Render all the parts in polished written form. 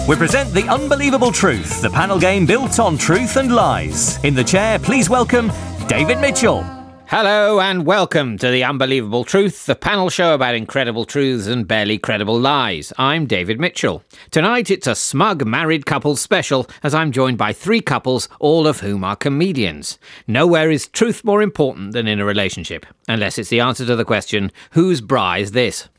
We present The Unbelievable Truth, the panel game built on truth and lies. In the chair, please welcome David Mitchell. Hello and welcome to The Unbelievable Truth, the panel show about incredible truths and barely credible lies. I'm David Mitchell. Tonight it's a smug married couples special as I'm joined by three couples, all of whom are comedians. Nowhere is truth more important than in a relationship, unless it's the answer to the question, whose bra is this?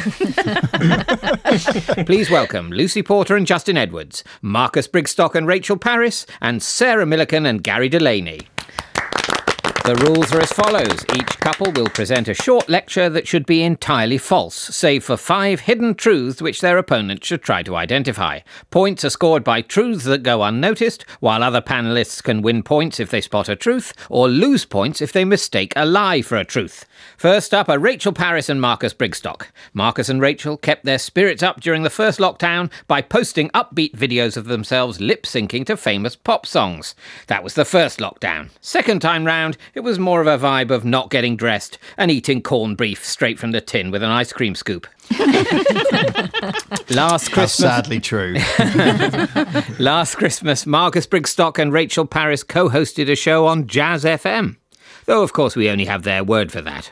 Please welcome Lucy Porter and Justin Edwards, Marcus Brigstock and Rachel Parris, and Sarah Millican and Gary Delaney. The rules are as follows. Each couple will present a short lecture that should be entirely false, save for 5 hidden truths which their opponent should try to identify. Points are scored by truths that go unnoticed, while other panellists can win points if they spot a truth, or lose points if they mistake a lie for a truth. First up are Rachel Parris and Marcus Brigstock. Marcus and Rachel kept their spirits up during the first lockdown by posting upbeat videos of themselves lip-syncing to famous pop songs. That was the first lockdown. Second time round, it was more of a vibe of not getting dressed and eating corned beef straight from the tin with an ice cream scoop. Last Christmas... How sadly true. Last Christmas, Marcus Brigstock and Rachel Parris co-hosted a show on Jazz FM. Though, of course, we only have their word for that.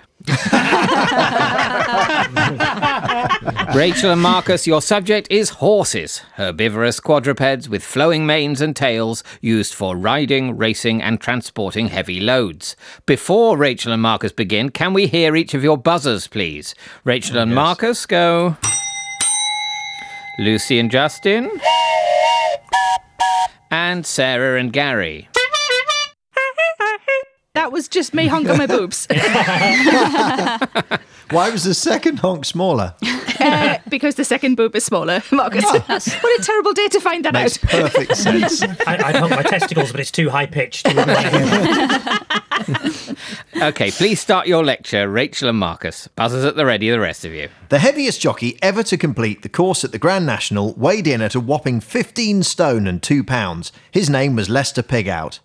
Rachel and Marcus, your subject is horses, herbivorous quadrupeds with flowing manes and tails used for riding, racing and transporting heavy loads. Before Rachel and Marcus begin, can we hear each of your buzzers, please? Rachel and Marcus, go. Lucy and Justin. And Sarah and Gary. That was just me honking my boobs. Why was the second honk smaller? Because the second boob is smaller, Marcus. What a terrible day to find that Makes out. perfect sense. I'd honk my testicles, but it's too high-pitched. OK, please start your lecture, Rachel and Marcus. Buzzers at the ready, the rest of you. The heaviest jockey ever to complete the course at the Grand National weighed in at a whopping 15 stone and 2 pounds. His name was Lester Pigout.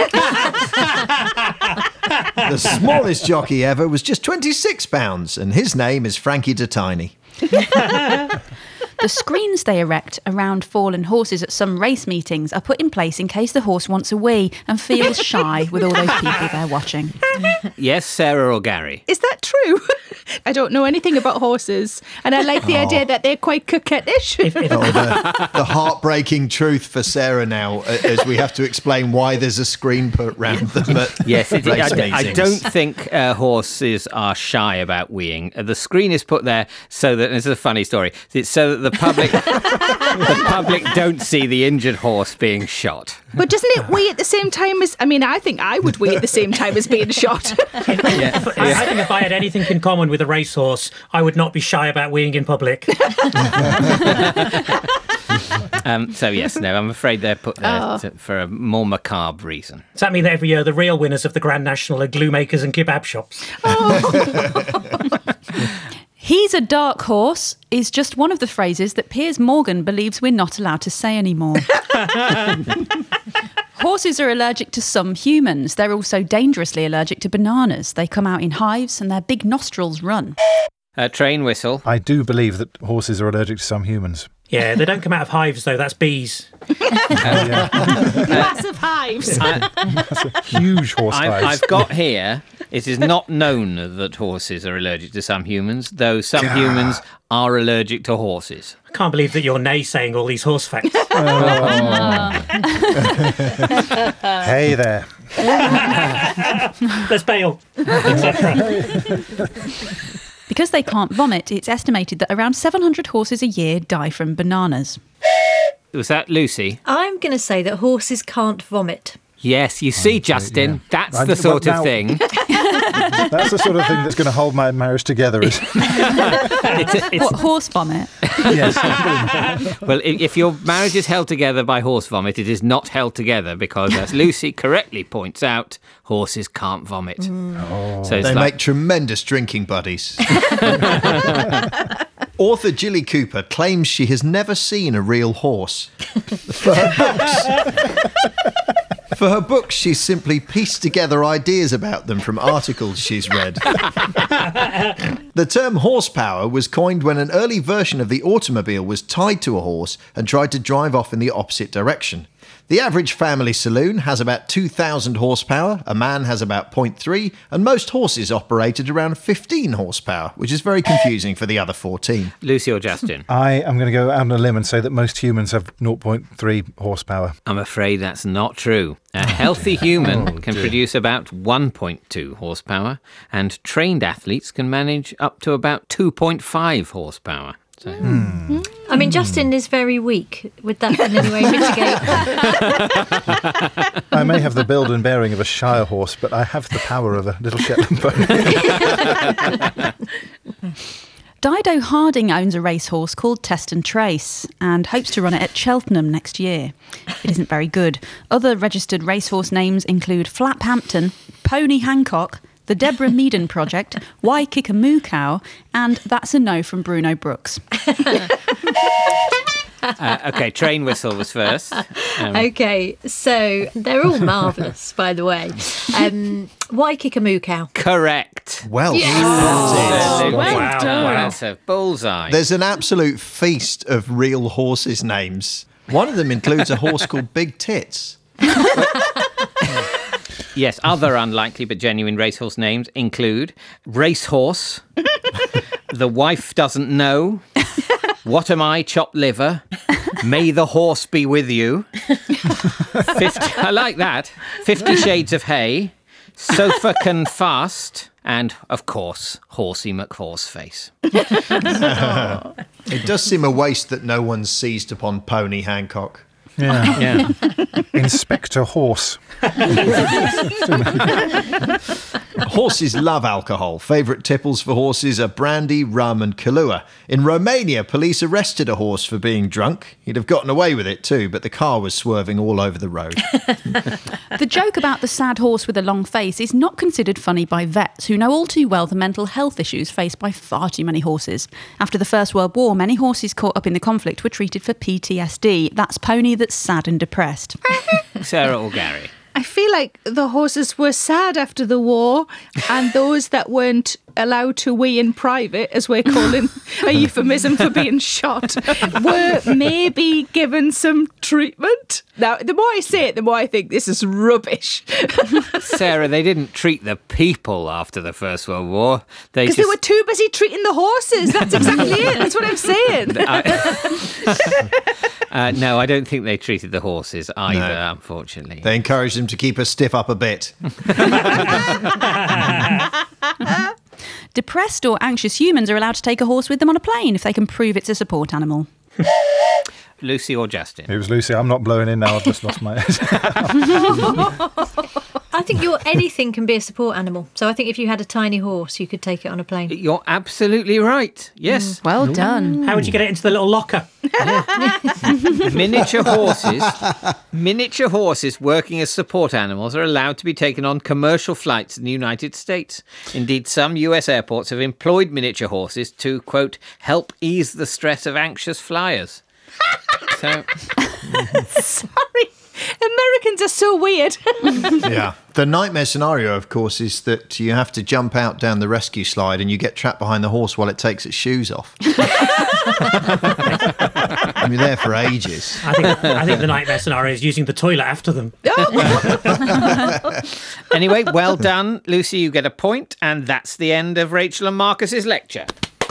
The smallest jockey ever was just 26 pounds, and his name is Frankie Detiny. The screens they erect around fallen horses at some race meetings are put in place in case the horse wants a wee and feels shy with all those people there watching. Yes, Sarah or Gary? Is that true? I don't know anything about horses, and I like the idea that they're quite coquettish. The heartbreaking truth for Sarah now, as we have to explain why there's a screen put round them at Yes, race meetings. I don't think horses are shy about weeing. The screen is put there so that, this is a funny story, it's so that the public don't see the injured horse being shot. But doesn't it wee at the same time as... I mean, I think I would wee at the same time as being shot. I think if I had anything in common with a racehorse, I would not be shy about weeing in public. So yes, no, I'm afraid they're put there for a more macabre reason. Does that mean that every year the real winners of the Grand National are glue makers and kebab shops? He's a dark horse is just one of the phrases that Piers Morgan believes we're not allowed to say anymore. Horses are allergic to some humans. They're also dangerously allergic to bananas. They come out in hives and their big nostrils run. Train whistle. I do believe that horses are allergic to some humans. Yeah, they don't come out of hives, though. That's bees. Massive hives. Huge horse hives. I've got here, it is not known that horses are allergic to some humans, though some humans are allergic to horses. I can't believe that you're naysaying all these horse facts. Hey there. Let's bail, etc. Because they can't vomit, it's estimated that around 700 horses a year die from bananas. Was that Lucy? I'm going to say that horses can't vomit. Yes, you see, Justin, yeah. that's the sort of thing. That's the sort of thing that's going to hold my marriage together. What, horse vomit? Yes. Well, if your marriage is held together by horse vomit, it is not held together because, as Lucy correctly points out, horses can't vomit. So it's They make tremendous drinking buddies. Author Jilly Cooper claims she has never seen a real horse. For her books, she's simply pieced together ideas about them from articles she's read. The term horsepower was coined when an early version of the automobile was tied to a horse and tried to drive off in the opposite direction. The average family saloon has about 2,000 horsepower, a man has about 0.3, and most horses operate at around 15 horsepower, which is very confusing for the other 14. Lucy or Justin? I am going to go out on a limb and say that most humans have 0.3 horsepower. I'm afraid that's not true. A healthy human can produce about 1.2 horsepower, and trained athletes can manage up to about 2.5 horsepower. So. I mean, Justin is very weak. Would that in any way mitigate? I may have the build and bearing of a Shire horse, but I have the power of a little Shetland pony. Dido Harding owns a racehorse called Test and Trace and hopes to run it at Cheltenham next year. It isn't very good. Other registered racehorse names include Flaphampton, Pony Hancock, the Deborah Meaden Project, Why Kick a Moo Cow, and That's a No from Bruno Brooks. Okay, train whistle was first. Okay, so they're all marvellous, by the way. Why Kick a Moo Cow? Correct. Well Yes. spotted. Well done. That's a bullseye. There's an absolute feast of real horses' names. One of them includes a horse called Big Tits. Yes, other unlikely but genuine racehorse names include Racehorse, The Wife Doesn't Know, What Am I, Chopped Liver, May the Horse Be With You, 50, I like that, 50 Shades of Hay, Sofa Can Fast, and, of course, Horsey McHorseface. It does seem a waste that no one's seized upon Pony Hancock. Yeah. Yeah. Inspector Horse. Horses love alcohol. Favourite tipples for horses are brandy, rum and Kahlua. In Romania, police arrested a horse for being drunk. He'd have gotten away with it too, but the car was swerving all over the road. The joke about the sad horse with a long face is not considered funny by vets who know all too well the mental health issues faced by far too many horses. After the First World War, many horses caught up in the conflict were treated for PTSD. That's pony that's sad and depressed. Sarah or Gary? I feel like the horses were sad after the war, and those that weren't allowed to wee in private, as we're calling a euphemism for being shot, were maybe given some treatment. Now, the more I say it, the more I think this is rubbish. Sarah, they didn't treat the people after the First World War. Because they were too busy treating the horses. That's exactly it. That's what I'm saying. No, I don't think they treated the horses either, unfortunately. They encouraged them to keep a stiff upper bit. Depressed or anxious humans are allowed to take a horse with them on a plane if they can prove it's a support animal. Lucy or Justin? It was Lucy. I'm not blowing in now. I've just lost my head. I think anything can be a support animal. So I think if you had a tiny horse, you could take it on a plane. You're absolutely right. Yes. Well done. How would you get it into the little locker? Miniature horses working as support animals are allowed to be taken on commercial flights in the United States. Indeed, some US airports have employed miniature horses to, quote, help ease the stress of anxious flyers. So, Sorry. Americans are so weird. Yeah. The nightmare scenario, of course, is that you have to jump out down the rescue slide and you get trapped behind the horse while it takes its shoes off. And you're there for ages. I think the nightmare scenario is using the toilet after them. anyway, well done, Lucy. You get a point, and that's the end of Rachel and Marcus's lecture.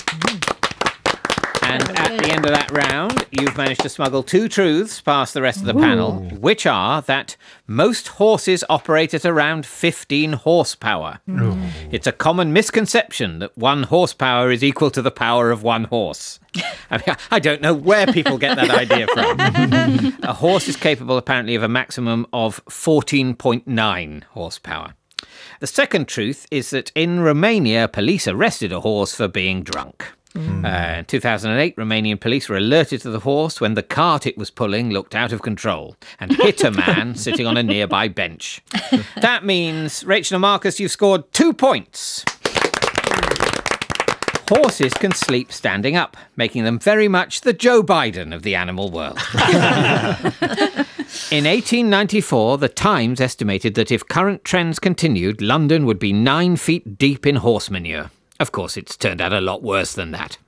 And at the end of that round, you've managed to smuggle 2 truths past the rest of the panel, which are that most horses operate at around 15 horsepower. It's a common misconception that 1 horsepower is equal to the power of 1 horse. I mean, I don't know where people get that idea from. A horse is capable, apparently, of a maximum of 14.9 horsepower. The second truth is that in Romania, police arrested a horse for being drunk. In 2008, Romanian police were alerted to the horse when the cart it was pulling looked out of control and hit a man sitting on a nearby bench. That means, Rachel and Marcus, you've scored 2 points. Horses can sleep standing up, making them very much the Joe Biden of the animal world. In 1894, the Times estimated that if current trends continued, London would be 9 feet deep in horse manure. Of course, it's turned out a lot worse than that.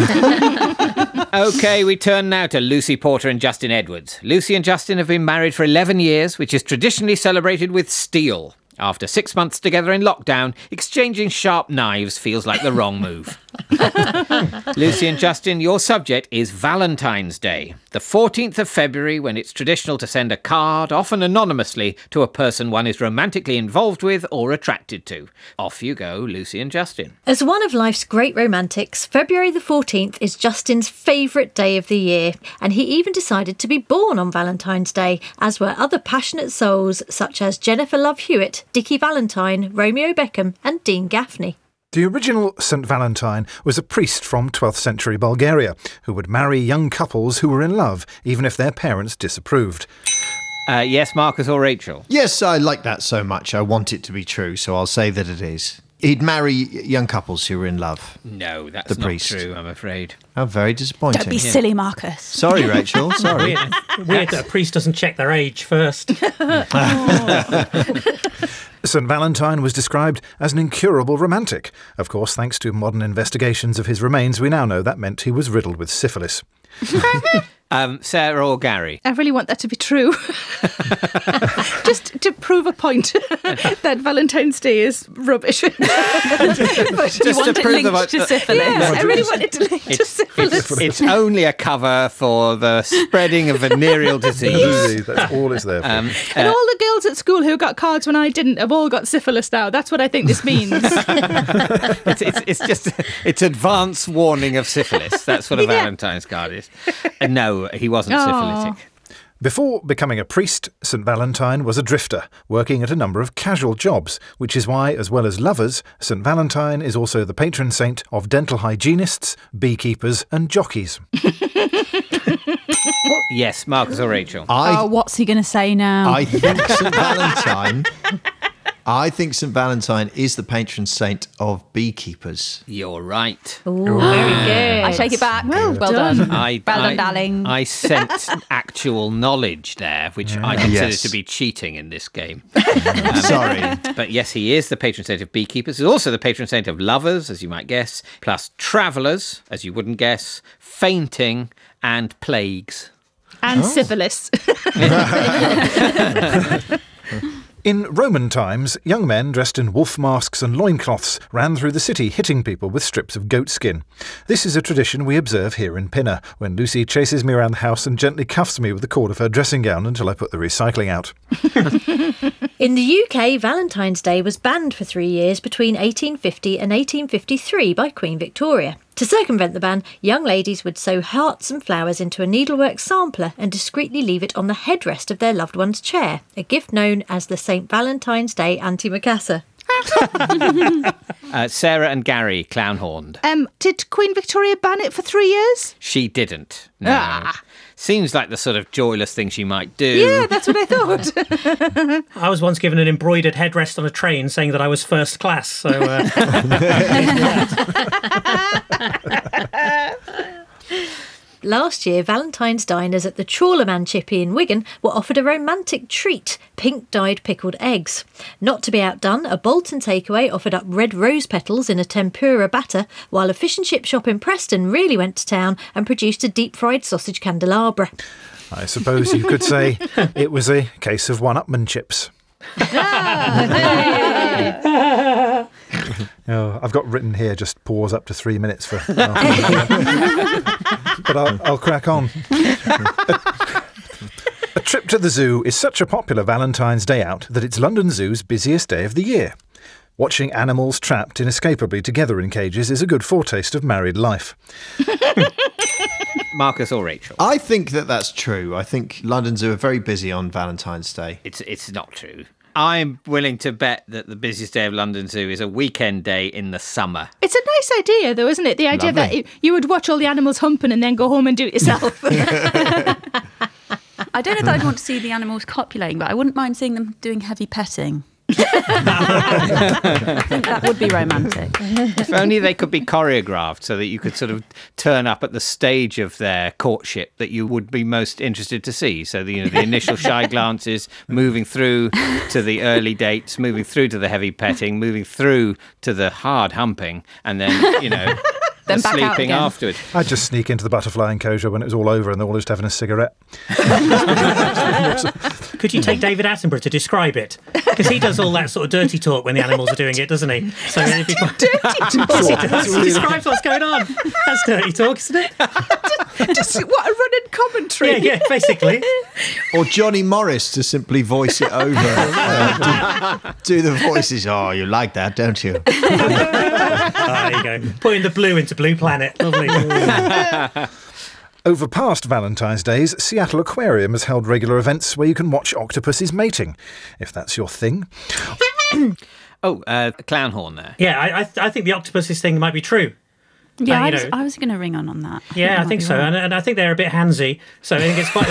OK, we turn now to Lucy Porter and Justin Edwards. Lucy and Justin have been married for 11 years, which is traditionally celebrated with steel. After 6 months together in lockdown, exchanging sharp knives feels like the wrong move. Lucy and Justin, your subject is Valentine's Day, the 14th of February, when it's traditional to send a card, often anonymously, to a person one is romantically involved with or attracted to. Off you go, Lucy and Justin. As one of life's great romantics, February the 14th is Justin's favourite day of the year, and he even decided to be born on Valentine's Day, as were other passionate souls such as Jennifer Love Hewitt, Dickie Valentine, Romeo Beckham and Dean Gaffney. The original St. Valentine was a priest from 12th century Bulgaria who would marry young couples who were in love, even if their parents disapproved. Yes, Marcus or Rachel? Yes, I like that so much. I want it to be true, so I'll say that it is. He'd marry young couples who were in love. No, that's The not priest. true, I'm afraid. How very disappointing. Don't be silly, Marcus. Sorry, Rachel. Sorry. Weird that a priest doesn't check their age first. St. Valentine was described as an incurable romantic. Of course, thanks to modern investigations of his remains, we now know that meant he was riddled with syphilis. Sarah or Gary? I really want that to be true. Just to prove a point that Valentine's Day is rubbish. But You want it linked to syphilis. yes, I really want it to link to syphilis. It's only a cover for the spreading of venereal disease. That's all it's there for. And all the girls at school who got cards when I didn't have all got syphilis now. That's what I think this means. It's advance warning of syphilis. That's what a Valentine's card is. No, he wasn't syphilitic. Before becoming a priest, St. Valentine was a drifter, working at a number of casual jobs, which is why, as well as lovers, St. Valentine is also the patron saint of dental hygienists, beekeepers and jockeys. Yes, Marcus or Rachel? What's he going to say now? I think St. Valentine is the patron saint of beekeepers. You're right. Ooh, very good. I take it back. Well done. Well done, darling. I sense actual knowledge there, which I consider to be cheating in this game. Sorry. But yes, he is the patron saint of beekeepers. He's also the patron saint of lovers, as you might guess, plus travellers, as you wouldn't guess, fainting, and plagues. And syphilis. In Roman times, young men dressed in wolf masks and loincloths ran through the city hitting people with strips of goat skin. This is a tradition we observe here in Pinner, when Lucy chases me around the house and gently cuffs me with the cord of her dressing gown until I put the recycling out. In the UK, Valentine's Day was banned for 3 years between 1850 and 1853 by Queen Victoria. To circumvent the ban, young ladies would sew hearts and flowers into a needlework sampler and discreetly leave it on the headrest of their loved one's chair, a gift known as the St. Valentine's Day antimacassar. Sarah and Gary, clown-horned. Did Queen Victoria ban it for 3 years? She didn't. No. Seems like the sort of joyless thing she might do. Yeah, that's what I thought. I was once given an embroidered headrest on a train saying that I was first class. So, Last year, Valentine's diners at the Trawlerman Chippy in Wigan were offered a romantic treat, pink-dyed pickled eggs. Not to be outdone, a Bolton takeaway offered up red rose petals in a tempura batter, while a fish and chip shop in Preston really went to town and produced a deep-fried sausage candelabra. I suppose you could say it was a case of one-upmanchips. I've got written here, just pause up to 3 minutes for... But I'll crack on. A trip to the zoo is such a popular Valentine's Day out that it's London Zoo's busiest day of the year. Watching animals trapped inescapably together in cages is a good foretaste of married life. Marcus or Rachel? I think that's true. I think London Zoo are very busy on Valentine's Day. It's not true. I'm willing to bet that the busiest day of London Zoo is a weekend day in the summer. It's a nice idea, though, isn't it? The idea that you would watch all the animals humping and then go home and do it yourself. I don't know that I'd want to see the animals copulating, but I wouldn't mind seeing them doing heavy petting. I think that would be romantic. If only they could be choreographed so that you could sort of turn up at the stage of their courtship that you would be most interested to see. So the initial shy glances, moving through to the early dates, moving through to the heavy petting, moving through to the hard humping, and then, Then back out sleeping again. afterwards. I'd just sneak into the butterfly enclosure when it was all over and they're all just having a cigarette. Could you take David Attenborough to describe it? Because he does all that sort of dirty talk when the animals are doing it, doesn't he? So it'd be quite... Dirty talk. He does. He describes what's going on. That's dirty talk, isn't it? Just what a running commentary. Yeah, basically. Or Johnny Morris to simply voice it over. Do the voices. Oh, you like that, don't you? There you go. Putting the blue into Blue Planet. Lovely. Over past Valentine's Days, Seattle Aquarium has held regular events where you can watch octopuses mating, if that's your thing. Clown horn there. Yeah, I think the octopuses thing might be true. Yeah, you know. I was going to ring on that. Yeah, I think so. And I think they're a bit handsy. So I think it's quite...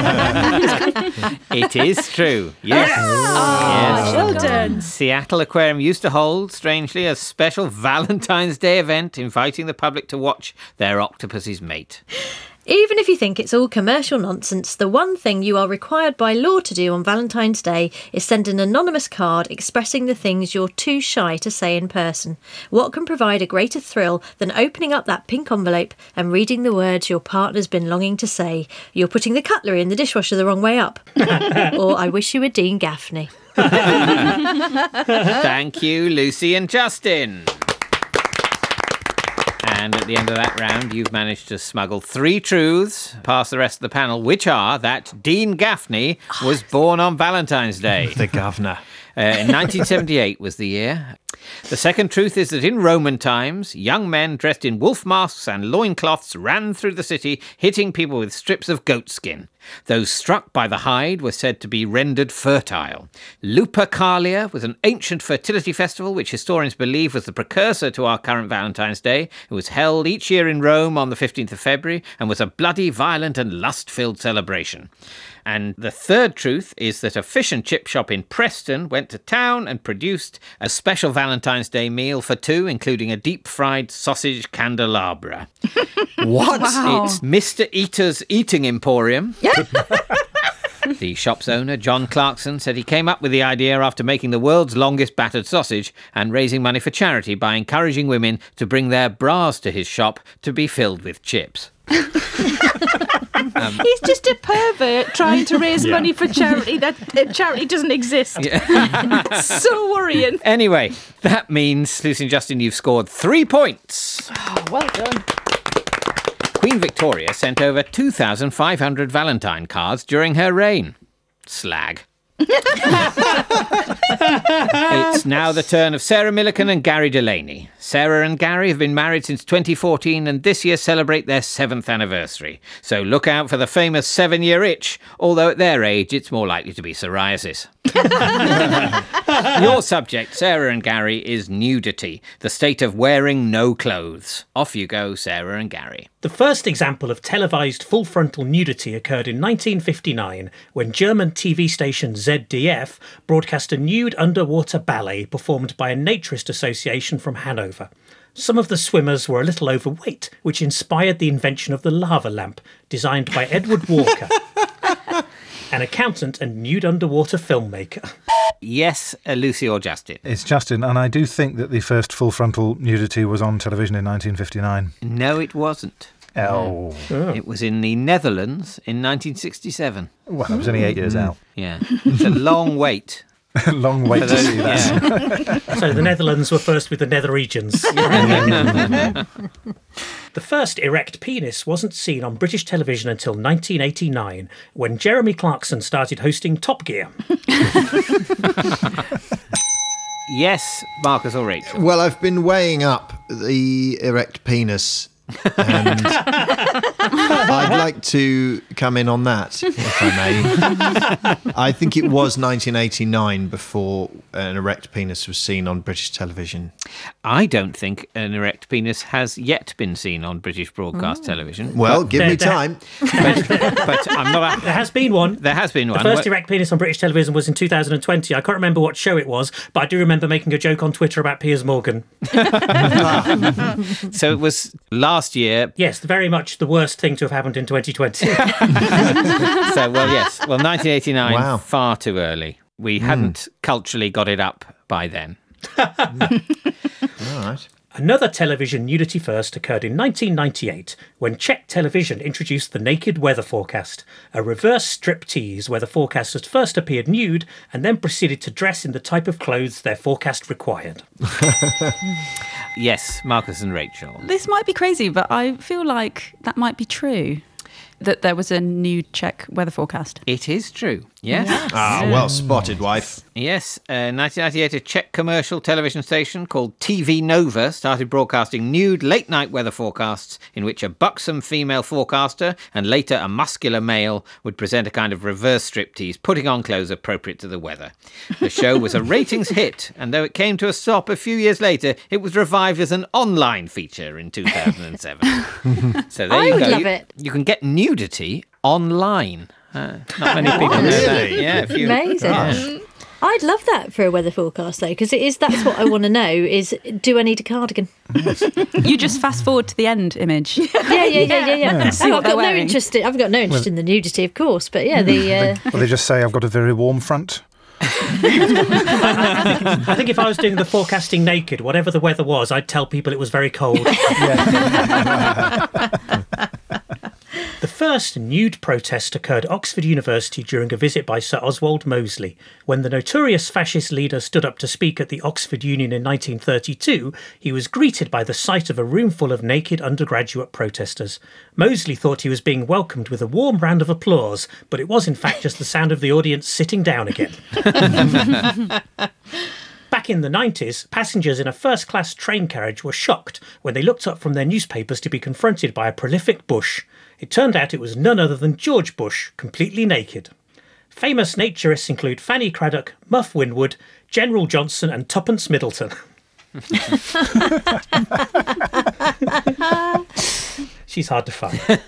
It is true. Yes. Yes. Well done. Seattle Aquarium used to hold, strangely, a special Valentine's Day event inviting the public to watch their octopuses mate. Even if you think it's all commercial nonsense, the one thing you are required by law to do on Valentine's Day is send an anonymous card expressing the things you're too shy to say in person. What can provide a greater thrill than opening up that pink envelope and reading the words your partner's been longing to say? You're putting the cutlery in the dishwasher the wrong way up. Or I wish you were Dean Gaffney. Thank you, Lucy and Justin. And at the end of that round, you've managed to smuggle 3 truths past the rest of the panel, which are that Dean Gaffney was born on Valentine's Day. The governor. In 1978 was the year. The second truth is that in Roman times, young men dressed in wolf masks and loincloths ran through the city, hitting people with strips of goat skin. Those struck by the hide were said to be rendered fertile. Lupercalia was an ancient fertility festival which historians believe was the precursor to our current Valentine's Day. It was held each year in Rome on the 15th of February and was a bloody, violent and lust-filled celebration. And the third truth is that a fish and chip shop in Preston went to town and produced a special Valentine's Day meal for 2, including a deep-fried sausage candelabra. What? Wow. It's Mr. Eater's Eating Emporium. The shop's owner, John Clarkson, said he came up with the idea after making the world's longest battered sausage and raising money for charity by encouraging women to bring their bras to his shop to be filled with chips. He's just a pervert trying to raise money for charity that charity doesn't exist. So worrying. Anyway, that means, Lucy and Justin, you've scored 3 points. Oh, well done. Queen Victoria sent over 2,500 Valentine cards during her reign. Slag. It's now the turn of Sarah Millican and Gary Delaney. Sarah and Gary have been married since 2014 and this year celebrate their 7th anniversary. So look out for the famous 7-year itch, although at their age it's more likely to be psoriasis. Your subject, Sarah and Gary, is nudity, the state of wearing no clothes. Off you go, Sarah and Gary. The first example of televised full-frontal nudity occurred in 1959 when German TV station ZDF broadcast a nude underwater ballet performed by a naturist association from Hanover. Some of the swimmers were a little overweight, which inspired the invention of the lava lamp, designed by Edward Walker, an accountant and nude underwater filmmaker. Yes, Lucy or Justin? It's Justin, and I do think that the first full frontal nudity was on television in 1959. No, it wasn't. Oh. It was in the Netherlands in 1967. Well, I was only 8 years out. Yeah. It's a long wait. Long wait to see that. Yeah. So the Netherlands were first with the nether regions. The first erect penis wasn't seen on British television until 1989, when Jeremy Clarkson started hosting Top Gear. Yes, Marcus or Rachel? Well, I've been weighing up the erect penis and I'd like to come in on that, if I may. I think it was 1989 before an erect penis was seen on British television. I don't think an erect penis has yet been seen on British broadcast television. Well, give me time. But I'm not... There has been one. There has been one. The first erect penis on British television was in 2020. I can't remember what show it was, but I do remember making a joke on Twitter about Piers Morgan. So it was last year. Yes, very much the worst thing to have happened in 2020. So, well, yes. Well, 1989, Wow. far too early. We hadn't culturally got it up by then. All right. Another television nudity first occurred in 1998 when Czech television introduced the naked weather forecast, a reverse striptease where the forecasters first appeared nude and then proceeded to dress in the type of clothes their forecast required. Yes, Marcus and Rachel. This might be crazy, but I feel like that might be true. That there was a new Czech weather forecast. It is true, yes. Ah, well spotted, wife. Yes, 1998, a Czech commercial television station called TV Nova started broadcasting nude late-night weather forecasts in which a buxom female forecaster and later a muscular male would present a kind of reverse striptease, putting on clothes appropriate to the weather. The show was a ratings hit, and though it came to a stop a few years later, it was revived as an online feature in 2007. So there I you would go. love it. You can get nudity online. Not many people know that. Really? Yeah, Amazing. Yeah. I'd love that for a weather forecast, though, because that's what I want to know is, do I need a cardigan? You just fast forward to the end image. Yeah. See I've what they're got no wearing. interest in the nudity, of course, but yeah, Well, they just say, I've got a very warm front. I think if I was doing the forecasting naked, whatever the weather was, I'd tell people it was very cold. The first nude protest occurred at Oxford University during a visit by Sir Oswald Mosley. When the notorious fascist leader stood up to speak at the Oxford Union in 1932, he was greeted by the sight of a room full of naked undergraduate protesters. Mosley thought he was being welcomed with a warm round of applause, but it was in fact just the sound of the audience sitting down again. Back in the 90s, passengers in a first-class train carriage were shocked when they looked up from their newspapers to be confronted by a prolific Bush. It turned out it was none other than George Bush, completely naked. Famous naturists include Fanny Craddock, Muff Winwood, General Johnson and Tuppence Middleton. She's hard to find.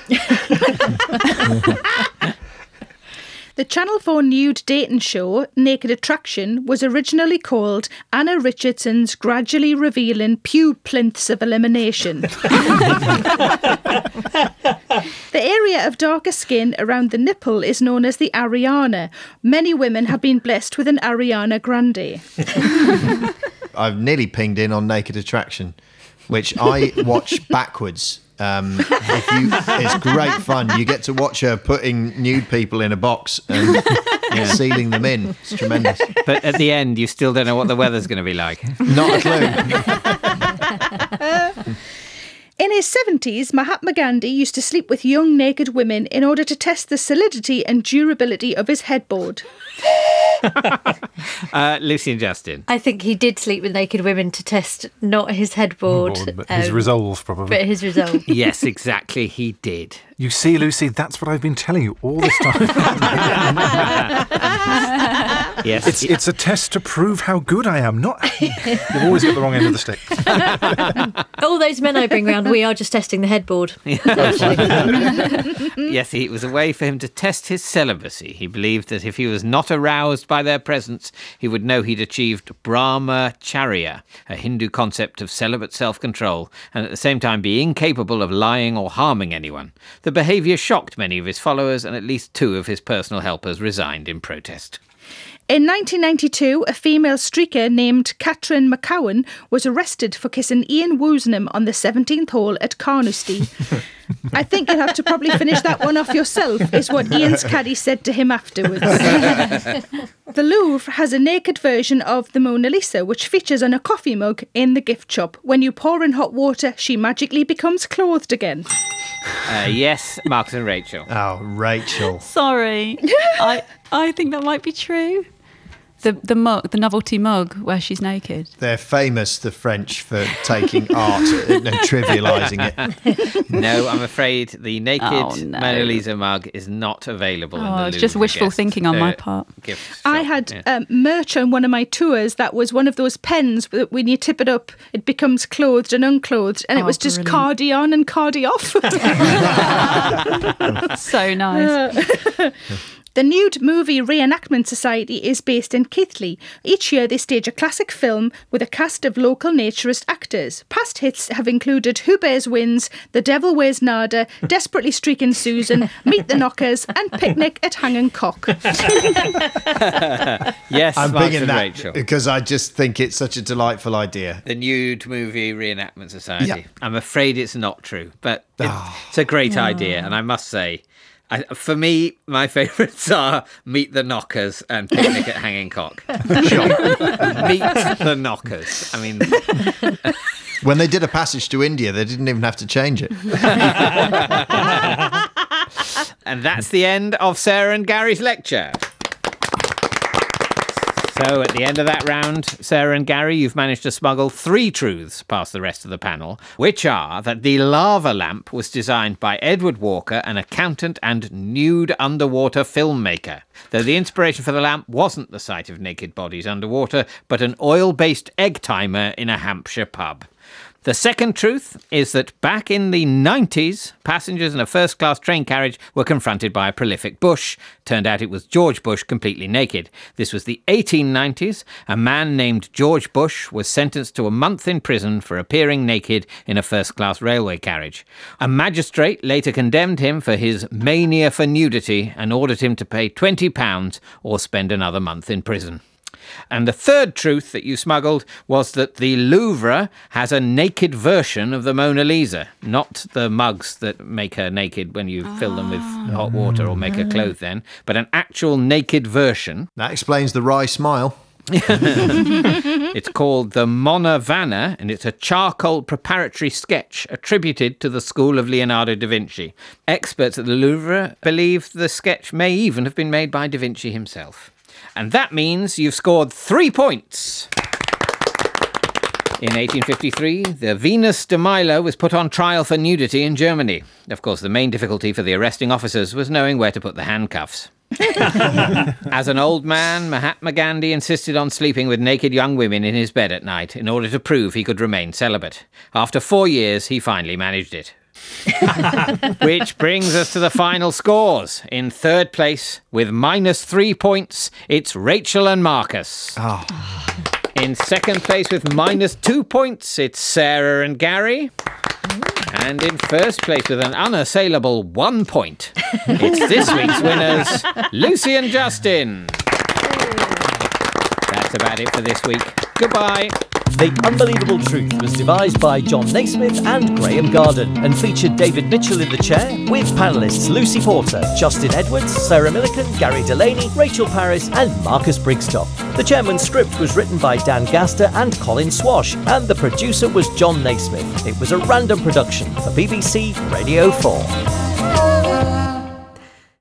The Channel 4 nude dating show, Naked Attraction, was originally called Anna Richardson's Gradually Revealing Pube Plinths of Elimination. The area of darker skin around the nipple is known as the areana. Many women have been blessed with an Ariana Grande. I've nearly pinged in on Naked Attraction, which I watch backwards. It's great fun. You get to watch her putting nude people in a box and sealing them in. It's tremendous. But at the end, you still don't know what the weather's going to be like. Not a clue. In his 70s, Mahatma Gandhi used to sleep with young naked women in order to test the solidity and durability of his headboard. Lucy and Justin. I think he did sleep with naked women to test not his headboard, But his resolve, probably. but his resolve. Yes, exactly, he did. You see, Lucy, that's what I've been telling you all this time. Yes, It's a test to prove how good I am. Not You've always got the wrong end of the stick. All those men I bring round, we are just testing the headboard. yes, it was a way for him to test his celibacy. He believed that if he was not aroused by their presence, he would know he'd achieved brahmacharya, a Hindu concept of celibate self-control, and at the same time be incapable of lying or harming anyone. The behaviour shocked many of his followers, and at least 2 of his personal helpers resigned in protest. In 1992, a female streaker named Catherine McCowan was arrested for kissing Ian Woosnam on the 17th hole at Carnoustie. I think you'll have to probably finish that one off yourself, is what Ian's caddy said to him afterwards. The Louvre has a naked version of the Mona Lisa, which features on a coffee mug in the gift shop. When you pour in hot water, she magically becomes clothed again. Yes, Marcus and Rachel. Oh, Rachel. Sorry. I think that might be true. the mug, the novelty mug where she's naked. They're famous, the French, for taking art and trivialising it. No, I'm afraid the naked Mona Lisa mug is not available in the Louvre. It's just wishful thinking on my part. I had merch on one of my tours that was one of those pens that when you tip it up, it becomes clothed and unclothed, and it was just cardi on and cardi off. So nice. The Nude Movie Reenactment Society is based in Keighley. Each year they stage a classic film with a cast of local naturist actors. Past hits have included Who Bears Wins, The Devil Wears Nada, Desperately Streaking Susan, Meet the Knockers and Picnic at Hanging Cock. Yes, I'm Mark big in and that Rachel. because I just think it's such a delightful idea. The Nude Movie Reenactment Society. Yeah. I'm afraid it's not true, but it's a great idea, and I must say, for me, my favourites are Meet the Knockers and Picnic at Hanging Cock. Sure. Meet the Knockers. I mean, When they did A Passage to India, they didn't even have to change it. and that's the end of Sarah and Gary's lecture. So at the end of that round, Sarah and Gary, you've managed to smuggle 3 truths past the rest of the panel, which are that the lava lamp was designed by Edward Walker, an accountant and nude underwater filmmaker, though the inspiration for the lamp wasn't the sight of naked bodies underwater, but an oil-based egg timer in a Hampshire pub. The second truth is that back in the 90s, passengers in a first-class train carriage were confronted by a prolific Bush. Turned out it was George Bush completely naked. This was the 1890s. A man named George Bush was sentenced to a month in prison for appearing naked in a first-class railway carriage. A magistrate later condemned him for his mania for nudity and ordered him to pay £20 or spend another month in prison. And the third truth that you smuggled was that the Louvre has a naked version of the Mona Lisa, not the mugs that make her naked when you fill them with hot water or make her clothed then, but an actual naked version. That explains the wry smile. It's called the Mona Vanna, and it's a charcoal preparatory sketch attributed to the school of Leonardo da Vinci. Experts at the Louvre believe the sketch may even have been made by da Vinci himself. And that means you've scored 3 points. In 1853, the Venus de Milo was put on trial for nudity in Germany. Of course, the main difficulty for the arresting officers was knowing where to put the handcuffs. As an old man, Mahatma Gandhi insisted on sleeping with naked young women in his bed at night in order to prove he could remain celibate. After 4 years, he finally managed it. Which brings us to the final scores. In third place, with -3 points, it's Rachel and Marcus. In second place, with -2 points, it's Sarah and Gary. And in first place, with an unassailable 1 point, it's this week's winners, Lucy and Justin. That's about it for this week. Goodbye. The Unbelievable Truth was devised by John Naismith and Graham Garden and featured David Mitchell in the chair with panellists Lucy Porter, Justin Edwards, Sarah Millican, Gary Delaney, Rachel Parris and Marcus Brigstock. The chairman's script was written by Dan Gaster and Colin Swash, and the producer was John Naismith. It was a random production for BBC Radio 4.